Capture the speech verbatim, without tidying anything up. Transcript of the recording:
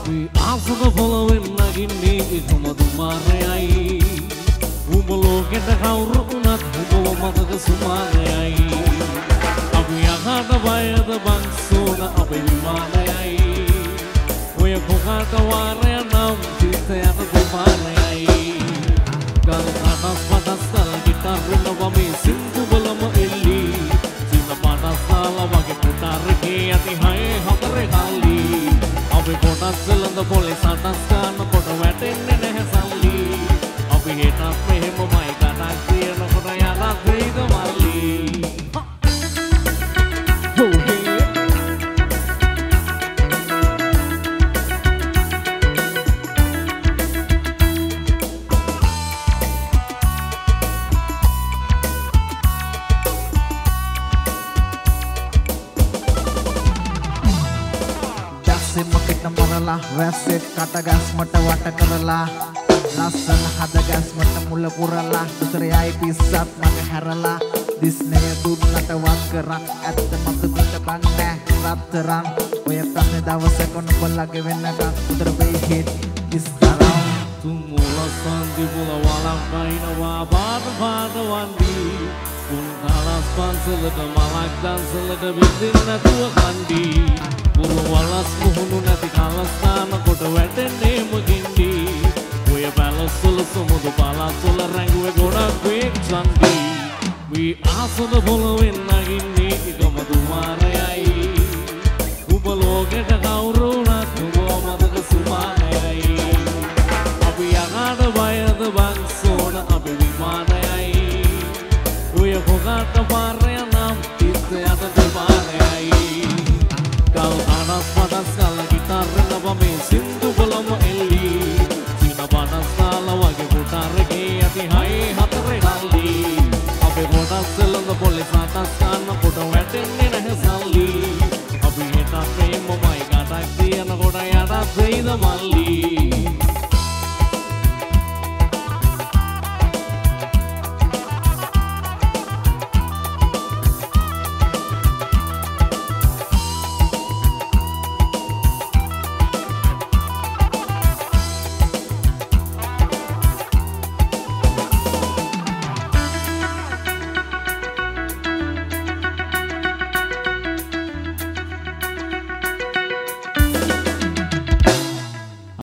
ආසුක පොළවෙන් නගින්නේ එකම දුමාරයයි උඹ ලෝකෙට කවුරු වුණත් උඹව මතක සුමානයයි අපි යහට බයද බංසෝන අපේ විමානයයි ඔය පොකාට වාරය නම් චිත්තයට දුමානයයි ගල් කටස් පටස් කල් ගිටාරුන වමේ සිංදු බලම එල්ලි සිංහ පටස් දාලා වගේ පුටාරගේ යටි හය හතරේ කල්ලි අපි කොටස් සලඳ පොලේ සටස් ගන්න කොට වැටෙන්නේ නැහැ සල්ලි අපි හෙටත් මෙහෙමමයි කටක් කියනකොට යනත් වෙයිද මල්ලි වැස්සෙත් කටගස්මට වට කරලා ලස්සන හදගස්මට මුල පුරලා උසරයයි පිස්සත් මග හැරලා දිස්නය දුන්නට වත් කරන් ඇත්ත මකදුට බන් නෑ රත්තරන් ඔය ප්‍රශ්නේ දවසක නුඹලගේ වෙන්නකම් උතර වෙයි හිට ඉස්තරම් තුමුල සන්දි මුල වලක් බයිනවා පාට පාට වන්දි උන් කලස් පන්සලට මලක් දන්සලට විදින්න නැතුව කන්දි පුරු වලස් මුහුණු නැති කලස්ථාන කොට වැටෙන්නේ මගින්දි ඔය බැලසුල සමුදු පලසුල රැඟුවේ ගොඩක් වේක් සන්දි වී ආසන පොළවෙන් නගින්නේ එකම දුමාරයයි උඹ ලෝකෙට කවුරු වුණත් උඹ මතක සුමානයයි අපි යහට බයද බංසෝන අපි විමානයයි ඔය පොකාට පාරය නම් ඉස්සයට දුමාරයයි කල් අනස් පටස් කල් ගිටාරන වමේ සිංදු බලම එල්ලි සින පටස් දාලා වගේ පුටාරගේ යටි හය හතරේ කල්ලි අපේ කොටස් සලඳ පොලේ සටස් ගන්න කොට වැටෙන්නේ නැහැ සල්ලි අපි හෙටත් මෙහෙමමයි කටක් කියනකොට යටත් වෙයිද මල්ලි